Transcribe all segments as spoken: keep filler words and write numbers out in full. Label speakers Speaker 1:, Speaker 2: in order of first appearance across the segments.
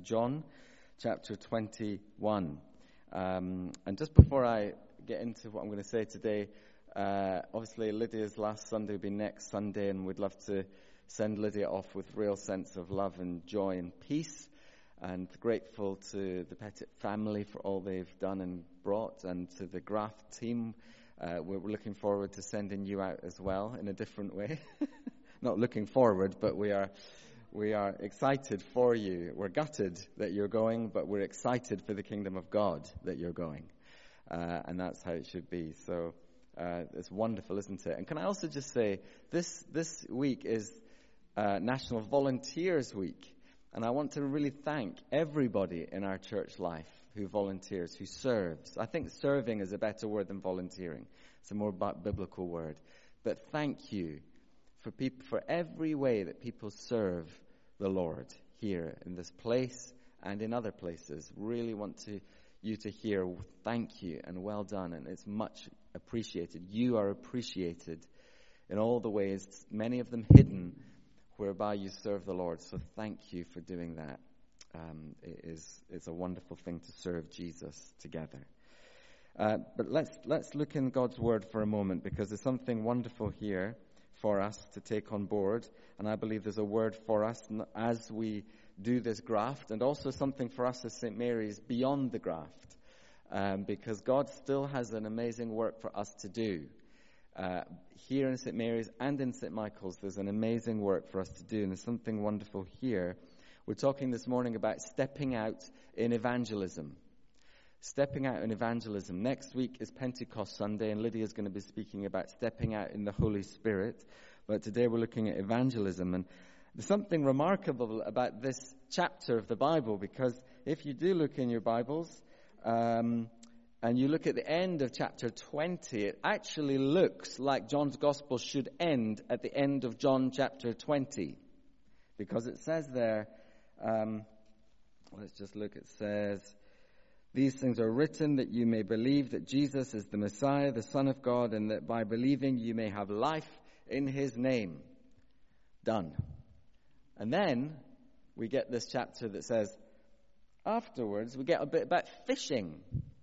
Speaker 1: John chapter twenty-one. Um, and just before I get into what I'm going to say today, uh, obviously Lydia's last Sunday will be next Sunday, and we'd love to send Lydia off with real sense of love and joy and peace, and grateful to the Pettit family for all they've done and brought, and to the Graft team. Uh, we're looking forward to sending you out as well in a different way. Not looking forward, but we are we are excited for you. We're gutted that you're going, but we're excited for the kingdom of God that you're going. Uh, and that's how it should be. So uh, it's wonderful, isn't it? And can I also just say, this this week is uh, National Volunteers Week. And I want to really thank everybody in our church life who volunteers, who serves. I think serving is a better word than volunteering. It's a more biblical word. But thank you for people, for every way that people serve the Lord here in this place and in other places. Really want to you to hear thank you and well done, and it's much appreciated. You are appreciated in all the ways, many of them hidden, whereby you serve the Lord. So thank you for doing that. Um, it is it's a wonderful thing to serve Jesus together. Uh, but let's let's look in God's word for a moment, because there's something wonderful here for us to take on board, and I believe there's a word for us as we do this graft, and also something for us as Saint Mary's beyond the graft, um, because God still has an amazing work for us to do. Uh, here in Saint Mary's and in Saint Michael's, there's an amazing work for us to do, and there's something wonderful here. We're talking this morning about stepping out in evangelism. Stepping out in evangelism. Next week is Pentecost Sunday, and Lydia is going to be speaking about stepping out in the Holy Spirit. But today we're looking at evangelism. And there's something remarkable about this chapter of the Bible, because if you do look in your Bibles, um, and you look at the end of chapter twenty, it actually looks like John's Gospel should end at the end of John chapter twenty. Because it says there, um, let's just look, it says, these things are written that you may believe that Jesus is the Messiah, the Son of God, and that by believing you may have life in his name. Done. And then we get this chapter that says, afterwards we get a bit about fishing.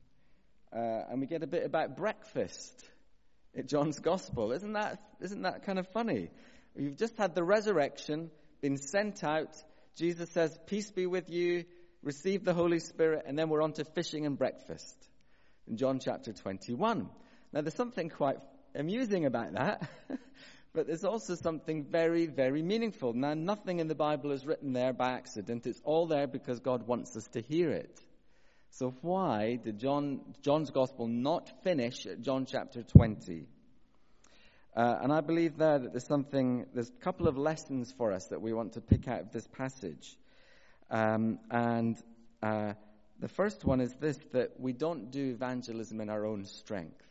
Speaker 1: Uh, and we get a bit about breakfast in John's Gospel. Isn't that isn't that kind of funny? You've just had the resurrection, been sent out. Jesus says, peace be with you, receive the Holy Spirit, and then we're on to fishing and breakfast in John chapter twenty-one. Now, there's something quite amusing about that, but there's also something very, very meaningful. Now, nothing in the Bible is written there by accident. It's all there because God wants us to hear it. So why did John John's Gospel not finish at John chapter twenty? Uh, and I believe there that there's something, there's a couple of lessons for us that we want to pick out of this passage. Um, and uh, the first one is this, that we don't do evangelism in our own strength.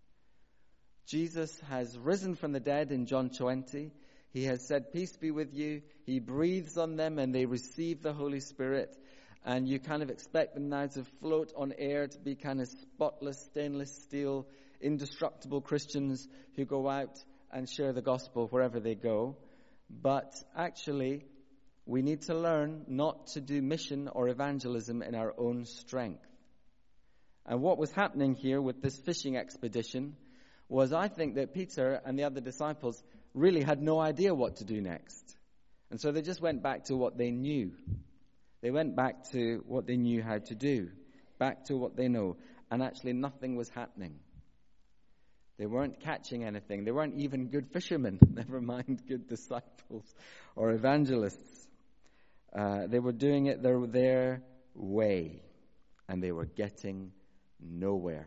Speaker 1: Jesus has risen from the dead in John twenty. He has said, peace be with you. He breathes on them and they receive the Holy Spirit. And you kind of expect them now to float on air, to be kind of spotless, stainless steel, indestructible Christians who go out and share the gospel wherever they go. But actually, we need to learn not to do mission or evangelism in our own strength. And what was happening here with this fishing expedition was, I think, that Peter and the other disciples really had no idea what to do next. And so they just went back to what they knew. They went back to what they knew how to do, back to what they know. And actually nothing was happening. They weren't catching anything. They weren't even good fishermen, never mind good disciples or evangelists. Uh, they were doing it their, their way, and they were getting nowhere.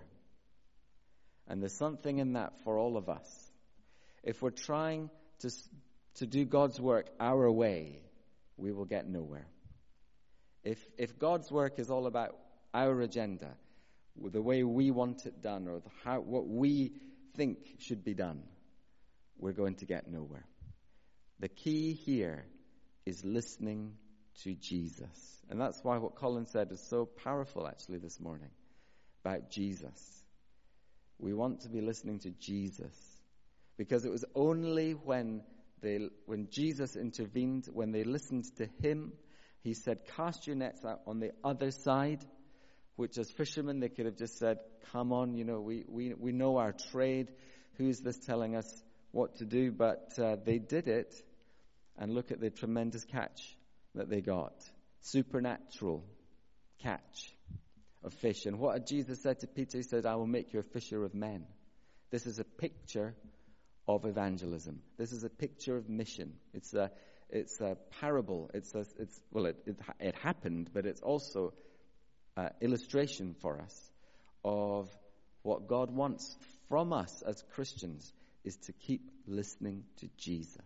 Speaker 1: And there's something in that for all of us. If we're trying to, to do God's work our way, we will get nowhere. If if God's work is all about our agenda, the way we want it done, or the, how what we think should be done, we're going to get nowhere. The key here is listening to Jesus. And that's why what Colin said is so powerful actually this morning about Jesus. We want to be listening to Jesus, because it was only when they when Jesus intervened, when they listened to him, He said, cast your nets out on the other side, which as fishermen, they could have just said, come on, you know, we, we, we know our trade. Who's this telling us what to do? But uh, they did it, and look at the tremendous catch that they got. Supernatural catch of fish. And what had Jesus said to Peter? He said, I will make you a fisher of men. This is a picture of evangelism. This is a picture of mission. It's a, it's a parable. It's a, it's well, it, it, it happened, but it's also an illustration for us of what God wants from us as Christians is to keep listening to Jesus.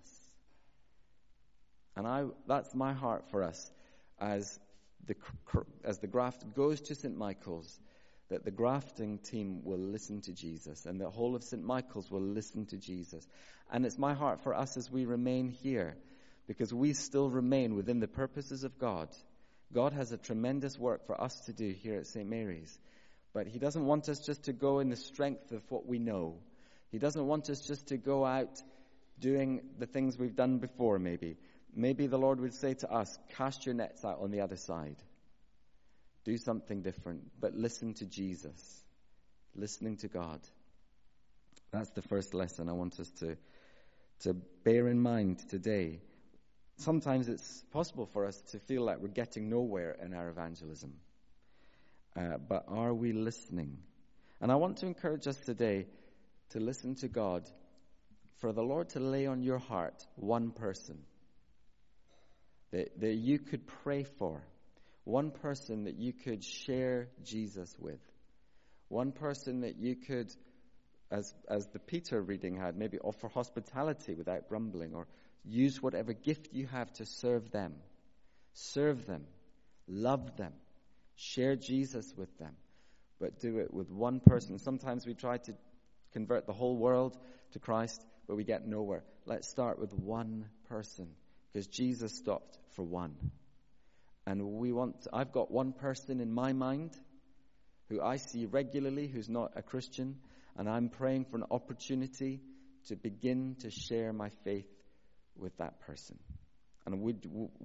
Speaker 1: And I, that's my heart for us as the, as the graft goes to Saint Michael's, that the grafting team will listen to Jesus and the whole of Saint Michael's will listen to Jesus. And it's my heart for us as we remain here, because we still remain within the purposes of God. God has a tremendous work for us to do here at Saint Mary's. But he doesn't want us just to go in the strength of what we know. He doesn't want us just to go out doing the things we've done before, maybe. Maybe the Lord would say to us, cast your nets out on the other side. Do something different, but listen to Jesus. Listening to God. That's the first lesson I want us to, to bear in mind today. Sometimes it's possible for us to feel like we're getting nowhere in our evangelism. Uh, but are we listening? And I want to encourage us today to listen to God, for the Lord to lay on your heart one person that, that you could pray for, one person that you could share Jesus with, one person that you could, as, as the Peter reading had, maybe offer hospitality without grumbling, or use whatever gift you have to serve them. Serve them. Love them. Share Jesus with them, but do it with one person. Sometimes we try to convert the whole world to Christ, but we get nowhere. Let's start with one person, because Jesus stopped for one. And we want, I've got one person in my mind who I see regularly, who's not a Christian, and I'm praying for an opportunity to begin to share my faith with that person. And would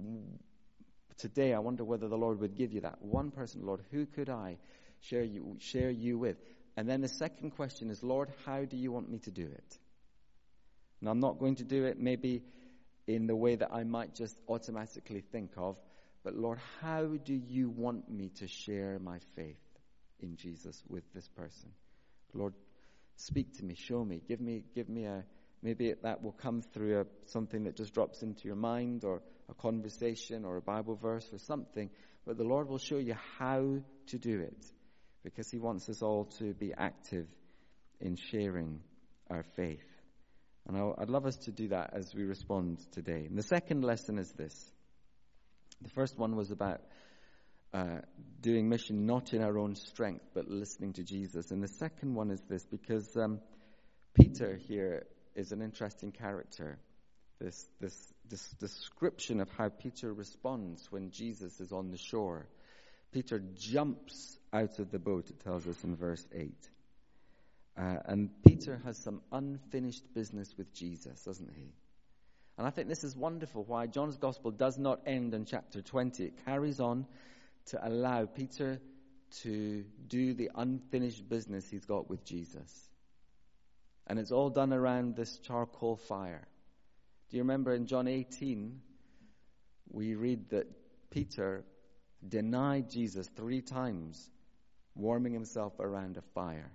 Speaker 1: Today, I wonder whether the Lord would give you that one person. Lord, who could I share you share you with? And then the second question is, Lord, how do you want me to do it? Now, I'm not going to do it maybe in the way that I might just automatically think of, but Lord, how do you want me to share my faith in Jesus with this person? Lord, speak to me, show me, give me, give me a. Maybe that will come through a, something that just drops into your mind, or a conversation, or a Bible verse, or something. But the Lord will show you how to do it, because he wants us all to be active in sharing our faith. And I'll, I'd love us to do that as we respond today. And the second lesson is this. The first one was about uh, doing mission not in our own strength, but listening to Jesus. And the second one is this, because um, Peter here is an interesting character. This, this this description of how Peter responds when Jesus is on the shore. Peter jumps out of the boat, it tells us in verse eight. Uh, and Peter has some unfinished business with Jesus, doesn't he? And I think this is wonderful, why John's Gospel does not end in chapter twenty. It carries on to allow Peter to do the unfinished business he's got with Jesus. And it's all done around this charcoal fire. Do you remember in John eighteen, we read that Peter denied Jesus three times, warming himself around a fire.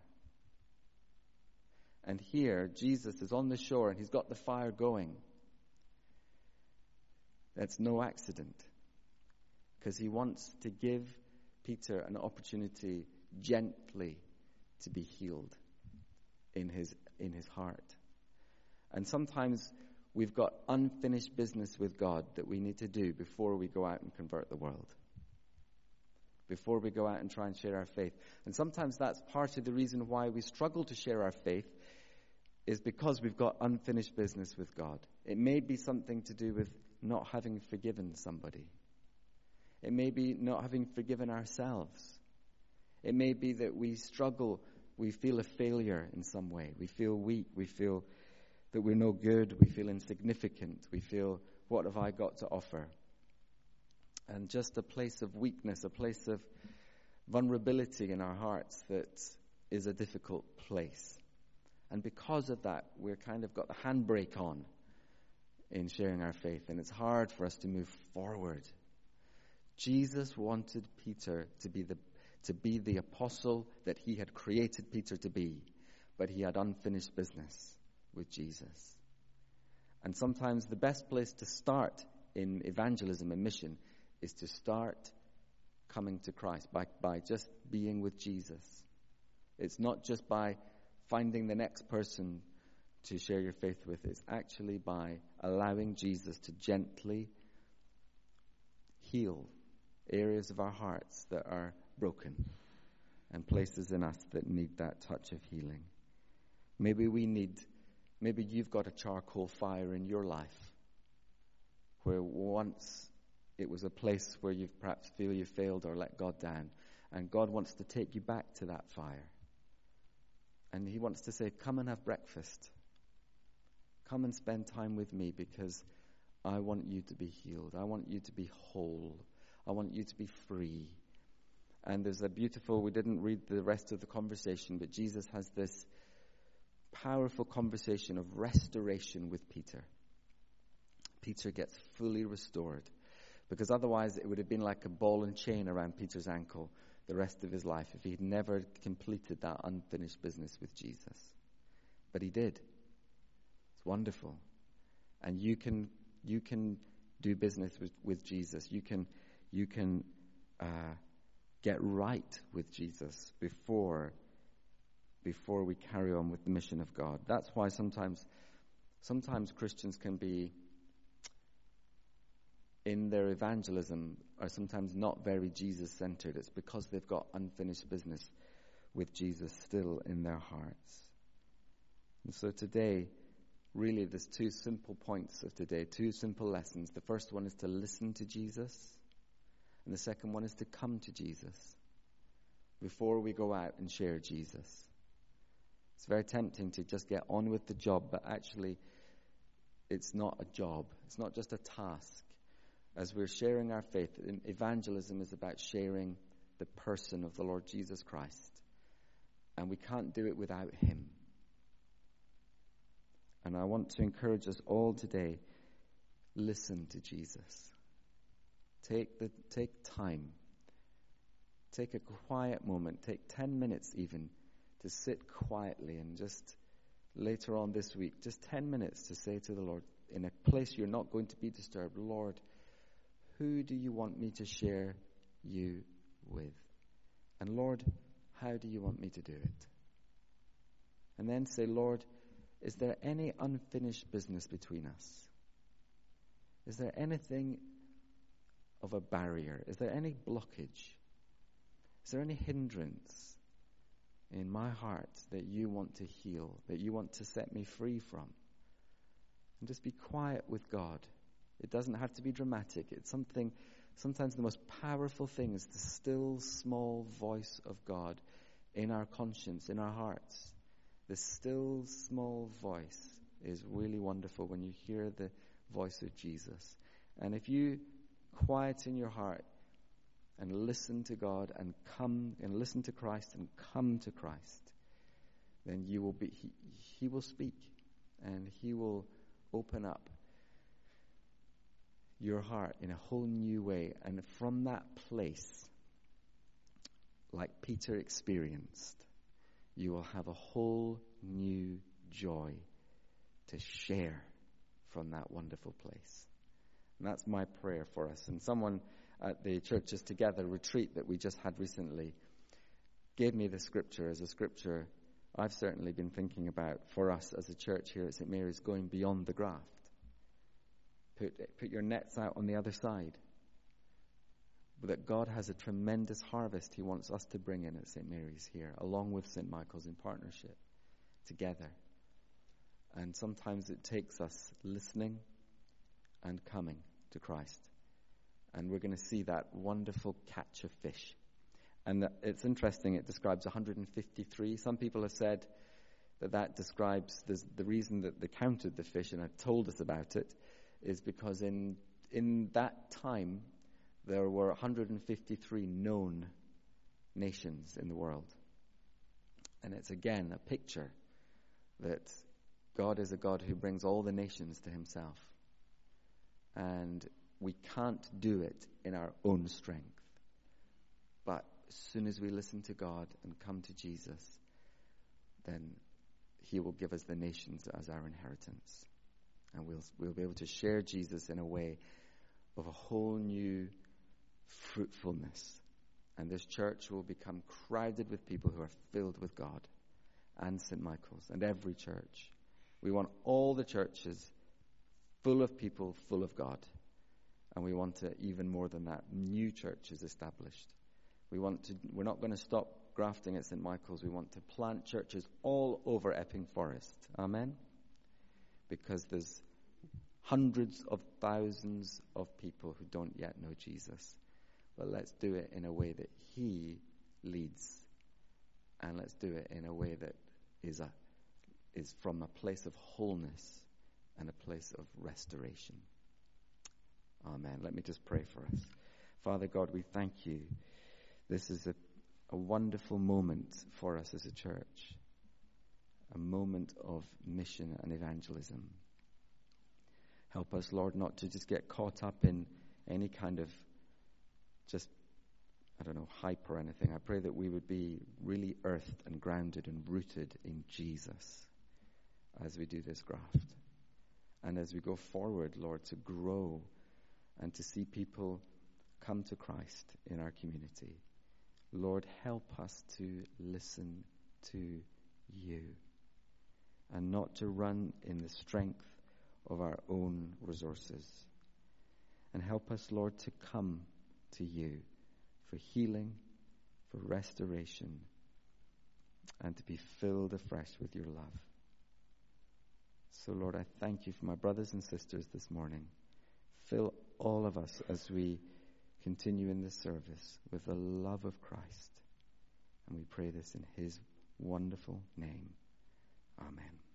Speaker 1: And here, Jesus is on the shore and he's got the fire going. That's no accident, because he wants to give Peter an opportunity gently to be healed in his in his heart. And sometimes we've got unfinished business with God that we need to do before we go out and convert the world, before we go out and try and share our faith. And sometimes that's part of the reason why we struggle to share our faith, is because we've got unfinished business with God. It may be something to do with not having forgiven somebody. It may be not having forgiven ourselves. It may be that we struggle, we feel a failure in some way. We feel weak, we feel that we're no good, we feel insignificant, we feel, what have I got to offer? and just a place of weakness, a place of vulnerability in our hearts that is a difficult place. And because of that, we're kind of got the handbrake on in sharing our faith, and it's hard for us to move forward. Jesus wanted Peter to be the to be the apostle that he had created Peter to be, but he had unfinished business with Jesus. And sometimes the best place to start in evangelism and mission is to start coming to Christ by, by just being with Jesus. It's not just by finding the next person to share your faith with. It's actually by allowing Jesus to gently heal areas of our hearts that are broken and places in us that need that touch of healing. Maybe we need, maybe you've got a charcoal fire in your life where once it was a place where you perhaps feel you failed or let God down, and God wants to take you back to that fire. And he wants to say, come and have breakfast. Come and spend time with me, because I want you to be healed. I want you to be whole. I want you to be free. And there's a beautiful, we didn't read the rest of the conversation, but Jesus has this powerful conversation of restoration with Peter. Peter gets fully restored, because otherwise it would have been like a ball and chain around Peter's ankle the rest of his life if he'd never completed that unfinished business with Jesus. But he did. It's wonderful. And you can you can do business with, with Jesus. You can you can uh, get right with Jesus before before we carry on with the mission of God. That's why sometimes sometimes Christians can be, in their evangelism, are sometimes not very Jesus-centered. It's because they've got unfinished business with Jesus still in their hearts. And so today, really, there's two simple points of today, two simple lessons. The first one is to listen to Jesus, and the second one is to come to Jesus before we go out and share Jesus. It's very tempting to just get on with the job, but actually, it's not a job. It's not just a task. As we're sharing our faith, evangelism is about sharing the person of the Lord Jesus Christ. And we can't do it without him. And I want to encourage us all today, listen to Jesus. Take the take time. Take a quiet moment. Take ten minutes even to sit quietly, and just later on this week, just ten minutes to say to the Lord, in a place you're not going to be disturbed, Lord, who do you want me to share you with? And Lord, how do you want me to do it? And then say, Lord, is there any unfinished business between us? Is there anything of a barrier? Is there any blockage? Is there any hindrance in my heart that you want to heal, that you want to set me free from? And just be quiet with God. It doesn't have to be dramatic. It's something, sometimes the most powerful thing is the still small voice of God in our conscience, in our hearts. The still small voice is really wonderful when you hear the voice of Jesus. And if you quieten your heart and listen to God and come and listen to Christ and come to Christ, then you will be, he, he will speak, and he will open up your heart in a whole new way. And from that place, like Peter experienced, you will have a whole new joy to share from that wonderful place. And that's my prayer for us. And someone at the Churches Together retreat that we just had recently gave me the scripture as a scripture I've certainly been thinking about for us as a church here at Saint Mary's, going beyond the graft. Put, put your nets out on the other side. That God has a tremendous harvest he wants us to bring in at Saint Mary's here, along with Saint Michael's in partnership, together. And sometimes it takes us listening and coming to Christ. And we're going to see that wonderful catch of fish. And it's interesting, it describes one hundred fifty-three. Some people have said that that describes this, the reason that they counted the fish and have told us about it is because in in that time there were one hundred fifty-three known nations in the world. And it's again a picture that God is a God who brings all the nations to himself. And we can't do it in our own strength. But as soon as we listen to God and come to Jesus, then he will give us the nations as our inheritance. And we'll, we'll be able to share Jesus in a way of a whole new fruitfulness. And this church will become crowded with people who are filled with God and Saint Michael's and every church. We want all the churches full of people, full of God. And we want to, even more than that, new churches established. We want to, we're not going to stop grafting at Saint Michael's. We want to plant churches all over Epping Forest. Amen? Because there's hundreds of thousands of people who don't yet know Jesus. But let's do it in a way that he leads. And let's do it in a way that is a is from a place of wholeness and a place of restoration. Amen. Let me just pray for us. Father God, we thank you. This is a, a wonderful moment for us as a church. A moment of mission and evangelism. Help us, Lord, not to just get caught up in any kind of just, I don't know, hype or anything. I pray that we would be really earthed and grounded and rooted in Jesus as we do this graft. And as we go forward, Lord, to grow and to see people come to Christ in our community. Lord, help us to listen to you and not to run in the strength of our own resources. And help us, Lord, to come to you for healing, for restoration, and to be filled afresh with your love. So, Lord, I thank you for my brothers and sisters this morning. Fill all of us as we continue in this service with the love of Christ. And we pray this in his wonderful name. Amen.